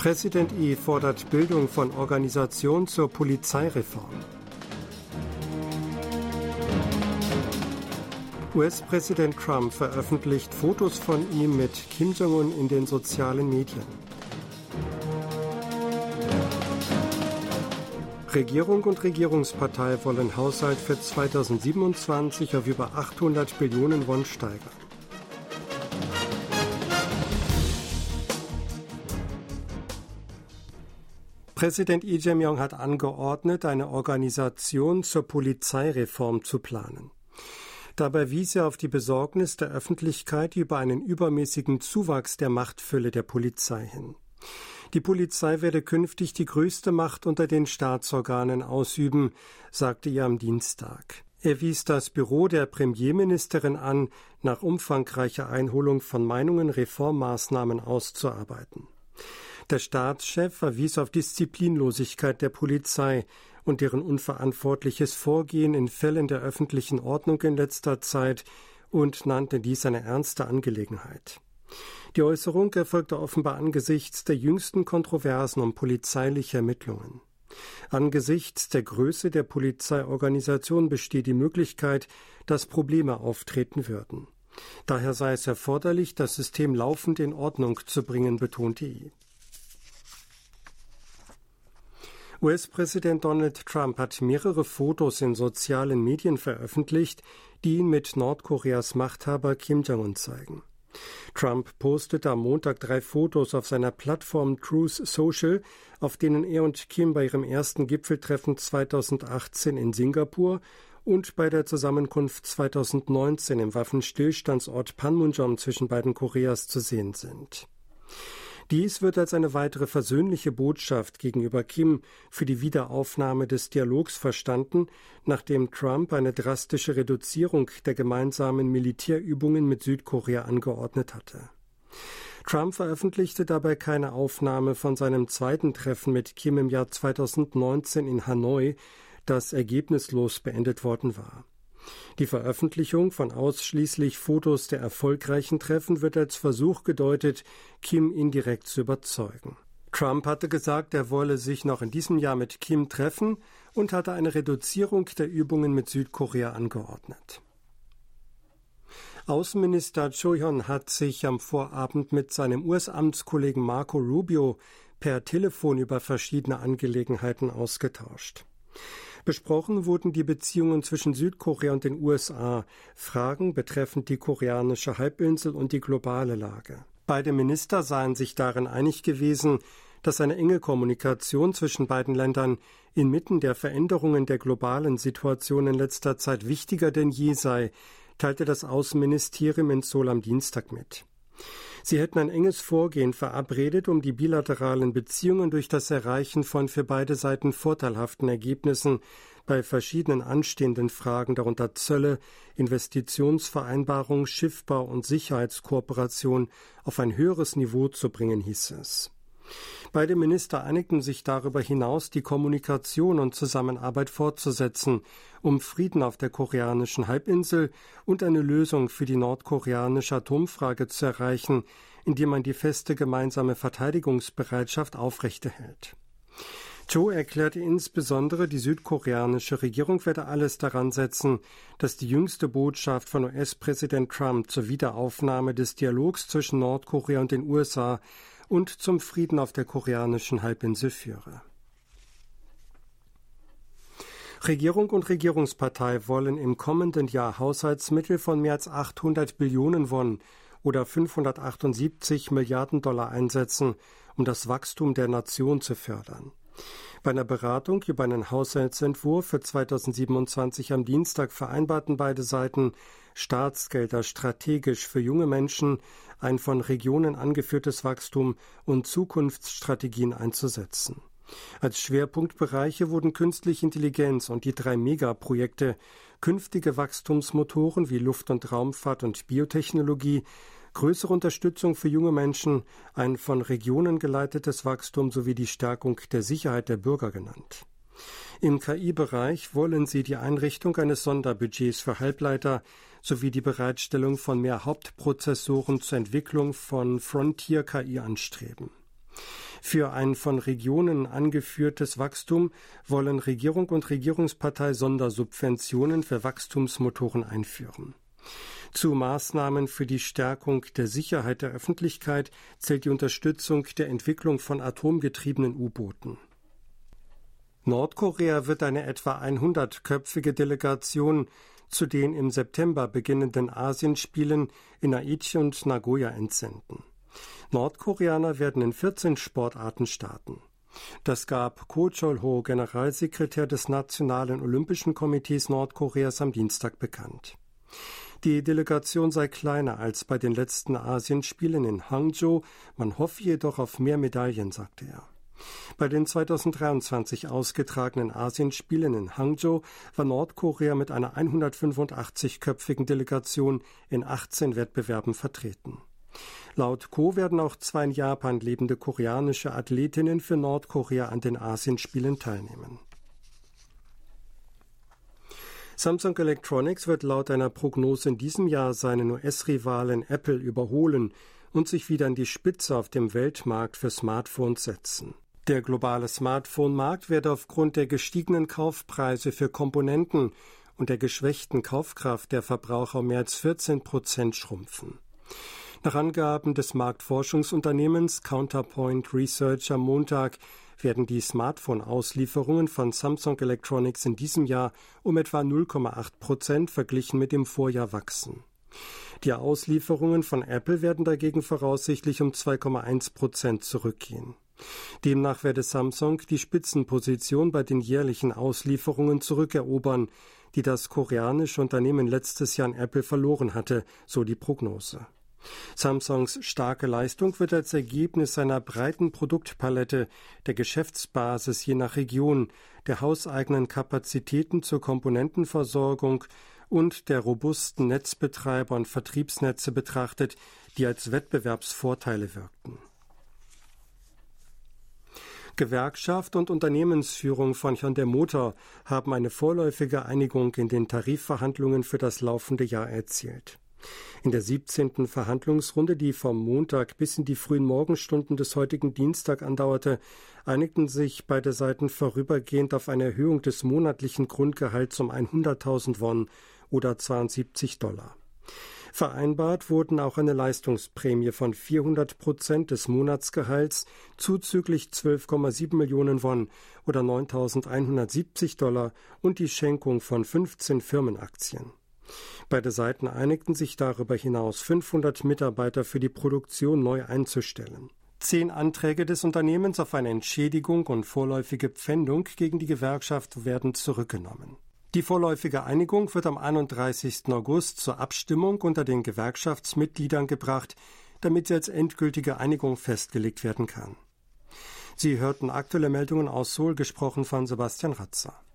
Präsident Xi fordert Bildung von Organisation zur Polizeireform. US-Präsident Trump veröffentlicht Fotos von ihm mit Kim Jong-un in den sozialen Medien. Regierung und Regierungspartei wollen Haushalt für 2027 auf über 800 Billionen Won steigern. Präsident Lee Jae-myung hat angeordnet, eine Organisation zur Polizeireform zu planen. Dabei wies er auf die Besorgnis der Öffentlichkeit über einen übermäßigen Zuwachs der Machtfülle der Polizei hin. Die Polizei werde künftig die größte Macht unter den Staatsorganen ausüben, sagte er am Dienstag. Er wies das Büro der Premierministerin an, nach umfangreicher Einholung von Meinungen Reformmaßnahmen auszuarbeiten. Der Staatschef verwies auf Disziplinlosigkeit der Polizei und deren unverantwortliches Vorgehen in Fällen der öffentlichen Ordnung in letzter Zeit und nannte dies eine ernste Angelegenheit. Die Äußerung erfolgte offenbar angesichts der jüngsten Kontroversen um polizeiliche Ermittlungen. Angesichts der Größe der Polizeiorganisation besteht die Möglichkeit, dass Probleme auftreten würden. Daher sei es erforderlich, das System laufend in Ordnung zu bringen, betonte Xi. US-Präsident Donald Trump hat mehrere Fotos in sozialen Medien veröffentlicht, die ihn mit Nordkoreas Machthaber Kim Jong-un zeigen. Trump postete am Montag 3 Fotos auf seiner Plattform Truth Social, auf denen er und Kim bei ihrem ersten Gipfeltreffen 2018 in Singapur und bei der Zusammenkunft 2019 im Waffenstillstandsort Panmunjom zwischen beiden Koreas zu sehen sind. Dies wird als eine weitere versöhnliche Botschaft gegenüber Kim für die Wiederaufnahme des Dialogs verstanden, nachdem Trump eine drastische Reduzierung der gemeinsamen Militärübungen mit Südkorea angeordnet hatte. Trump veröffentlichte dabei keine Aufnahme von seinem zweiten Treffen mit Kim im Jahr 2019 in Hanoi, das ergebnislos beendet worden war. Die Veröffentlichung von ausschließlich Fotos der erfolgreichen Treffen wird als Versuch gedeutet, Kim indirekt zu überzeugen. Trump hatte gesagt, er wolle sich noch in diesem Jahr mit Kim treffen und hatte eine Reduzierung der Übungen mit Südkorea angeordnet. Außenminister Cho Hyun hat sich am Vorabend mit seinem US-Amtskollegen Marco Rubio per Telefon über verschiedene Angelegenheiten ausgetauscht. Besprochen wurden die Beziehungen zwischen Südkorea und den USA, Fragen betreffend die koreanische Halbinsel und die globale Lage. Beide Minister seien sich darin einig gewesen, dass eine enge Kommunikation zwischen beiden Ländern inmitten der Veränderungen der globalen Situation in letzter Zeit wichtiger denn je sei, teilte das Außenministerium in Seoul am Dienstag mit. Sie hätten ein enges Vorgehen verabredet, um die bilateralen Beziehungen durch das Erreichen von für beide Seiten vorteilhaften Ergebnissen bei verschiedenen anstehenden Fragen, darunter Zölle, Investitionsvereinbarungen, Schiffbau und Sicherheitskooperation, auf ein höheres Niveau zu bringen, hieß es. Beide Minister einigten sich darüber hinaus, die Kommunikation und Zusammenarbeit fortzusetzen, um Frieden auf der koreanischen Halbinsel und eine Lösung für die nordkoreanische Atomfrage zu erreichen, indem man die feste gemeinsame Verteidigungsbereitschaft aufrechterhält. Cho erklärte insbesondere, die südkoreanische Regierung werde alles daran setzen, dass die jüngste Botschaft von US-Präsident Trump zur Wiederaufnahme des Dialogs zwischen Nordkorea und den USA und zum Frieden auf der koreanischen Halbinsel führe. Regierung und Regierungspartei wollen im kommenden Jahr Haushaltsmittel von mehr als 800 Billionen Won oder 578 Milliarden Dollar einsetzen, um das Wachstum der Nation zu fördern. Bei einer Beratung über einen Haushaltsentwurf für 2027 am Dienstag vereinbarten beide Seiten, Staatsgelder strategisch für junge Menschen, ein von Regionen angeführtes Wachstum und Zukunftsstrategien einzusetzen. Als Schwerpunktbereiche wurden künstliche Intelligenz und die 3 Megaprojekte, künftige Wachstumsmotoren wie Luft- und Raumfahrt und Biotechnologie, größere Unterstützung für junge Menschen, ein von Regionen geleitetes Wachstum sowie die Stärkung der Sicherheit der Bürger genannt. Im KI-Bereich wollen sie die Einrichtung eines Sonderbudgets für Halbleiter sowie die Bereitstellung von mehr Hauptprozessoren zur Entwicklung von Frontier-KI anstreben. Für ein von Regionen angeführtes Wachstum wollen Regierung und Regierungspartei Sondersubventionen für Wachstumsmotoren einführen. Zu Maßnahmen für die Stärkung der Sicherheit der Öffentlichkeit zählt die Unterstützung der Entwicklung von atomgetriebenen U-Booten. Nordkorea wird eine etwa 100-köpfige Delegation zu den im September beginnenden Asienspielen in Aichi und Nagoya entsenden. Nordkoreaner werden in 14 Sportarten starten. Das gab Ko Chol-ho, Generalsekretär des Nationalen Olympischen Komitees Nordkoreas, am Dienstag bekannt. Die Delegation sei kleiner als bei den letzten Asienspielen in Hangzhou, man hoffe jedoch auf mehr Medaillen, sagte er. Bei den 2023 ausgetragenen Asienspielen in Hangzhou war Nordkorea mit einer 185-köpfigen Delegation in 18 Wettbewerben vertreten. Laut Ko werden auch 2 in Japan lebende koreanische Athletinnen für Nordkorea an den Asienspielen teilnehmen. Samsung Electronics wird laut einer Prognose in diesem Jahr seinen US-Rivalen Apple überholen und sich wieder an die Spitze auf dem Weltmarkt für Smartphones setzen. Der globale Smartphone-Markt werde aufgrund der gestiegenen Kaufpreise für Komponenten und der geschwächten Kaufkraft der Verbraucher um mehr als 14% schrumpfen. Nach Angaben des Marktforschungsunternehmens Counterpoint Research am Montag werden die Smartphone-Auslieferungen von Samsung Electronics in diesem Jahr um etwa 0,8% verglichen mit dem Vorjahr wachsen. Die Auslieferungen von Apple werden dagegen voraussichtlich um 2,1% zurückgehen. Demnach werde Samsung die Spitzenposition bei den jährlichen Auslieferungen zurückerobern, die das koreanische Unternehmen letztes Jahr an Apple verloren hatte, so die Prognose. Samsungs starke Leistung wird als Ergebnis seiner breiten Produktpalette, der Geschäftsbasis je nach Region, der hauseigenen Kapazitäten zur Komponentenversorgung und der robusten Netzbetreiber und Vertriebsnetze betrachtet, die als Wettbewerbsvorteile wirkten. Gewerkschaft und Unternehmensführung von Hyundai Motor haben eine vorläufige Einigung in den Tarifverhandlungen für das laufende Jahr erzielt. In der 17. Verhandlungsrunde, die vom Montag bis in die frühen Morgenstunden des heutigen Dienstag andauerte, einigten sich beide Seiten vorübergehend auf eine Erhöhung des monatlichen Grundgehalts um 100.000 Won oder $72. Vereinbart wurden auch eine Leistungsprämie von 400% des Monatsgehalts zuzüglich 12,7 Millionen Won oder $9.170 und die Schenkung von 15 Firmenaktien. Beide Seiten einigten sich darüber hinaus, 500 Mitarbeiter für die Produktion neu einzustellen. 10 Anträge des Unternehmens auf eine Entschädigung und vorläufige Pfändung gegen die Gewerkschaft werden zurückgenommen. Die vorläufige Einigung wird am 31. August zur Abstimmung unter den Gewerkschaftsmitgliedern gebracht, damit sie als endgültige Einigung festgelegt werden kann. Sie hörten aktuelle Meldungen aus Seoul, gesprochen von Sebastian Ratzer.